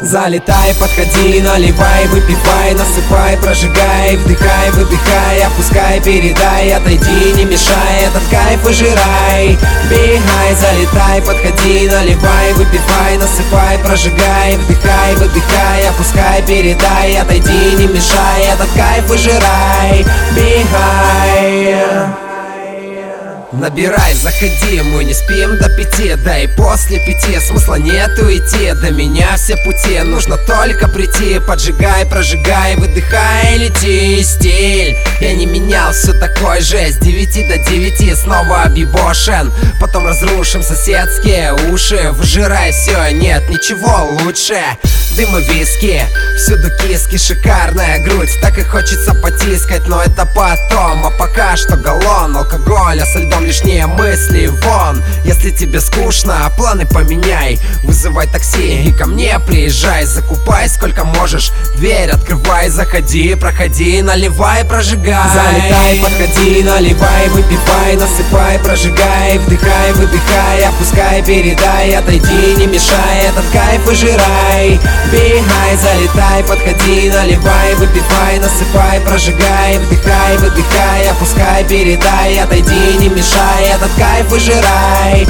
Залетай, подходи, наливай, выпивай, насыпай, прожигай, вдыхай, выдыхай, опускай, передай, отойди, не мешай, этот кайф выжирай. Бегай, залетай, подходи, наливай, выпивай, насыпай, прожигай, вдыхай, выдыхай, опускай, передай, отойди, не мешай, этот кайф выжирай. Бегай. Набирай, заходи, мы не спим до 5, да и после 5 смысла нету идти. До меня все пути, нужно только прийти. Поджигай, прожигай, выдыхай, лети, стиль. Я не менял, все такой же, с 9 до 9 снова объебошен. Потом разрушим соседские уши. Выжирай все, нет ничего лучше. Дым и виски, всюду киски, шикарная грудь. Так и хочется потискать, но это потом. А пока что галлон алкоголя со льдом, лишние мысли вон. Если тебе скучно, планы поменяй. Вызывай такси и ко мне приезжай. Закупай сколько можешь, дверь открывай. Заходи, проходи, наливай, прожигай. Залетай, подходи, наливай, выпивай, насыпай, прожигай, вдыхай, выдыхай, опускай, передай, отойди, не мешай, этот кайф выжирай. Бегай, залетай, подходи, наливай, выпивай, насыпай, прожигай, вдыхай, выдыхай, опускай, передай, отойди, не мешай, этот кайф выжирай.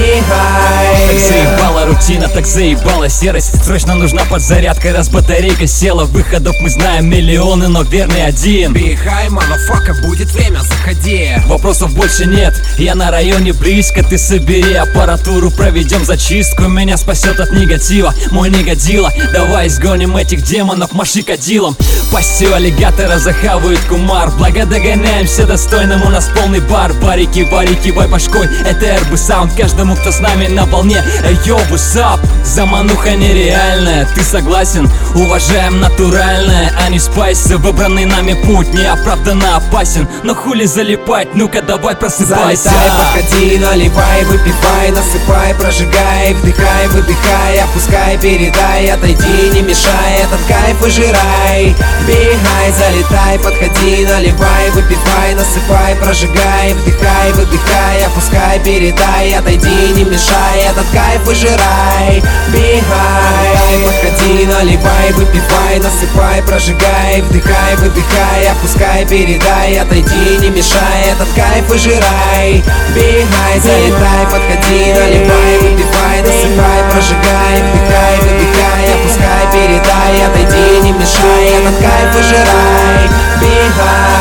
Бегай. Так заебала рутина, так заебала серость. Срочно нужна подзарядка, раз батарейка села. Выходов мы знаем миллионы, но верный один. Бегай, манафака, будет время, заходи. Вопросов больше нет, я на районе близко. Ты собери аппаратуру, проведем зачистку. Меня спасет от негатива мой негодила. Давай изгоним этих демонов, маши кадилом. Пастью аллигатора захавают кумар. Благо догоняемся достойным, у нас полный бар. Барики, варики, бай башкой, это РБ саунд. Каждому, кто с нами на волне, йо, высап. Замануха нереальная, ты согласен? Уважаем натуральное, а не спайсы. Выбранный нами путь неоправданно опасен. Но хули залипать, ну-ка давай просыпайся. Залетай, подходи, наливай, выпивай, насыпай, прожигай, вдыхай, выдыхай, опускай, передай, отойди, не мешай, этот кайф выжирай. Бегай, залетай, подходи, наливай, выпивай, насыпай, прожигай, вдыхай, выдыхай, опускай, передай, отойди, не мешай, этот кайф выжирай. Бегай, подходи, наливай, выпивай, насыпай, прожигай, вдыхай, выдыхай, опускай, передай, отойди, не мешай, этот кайф выжирай. Бегай, залетай, подходи, наливай, выпивай, насыпай, прожигай, вдыхай, выдыхай, опускай, передай, отойди, не мешай, этот кайф выжирай. Бегай.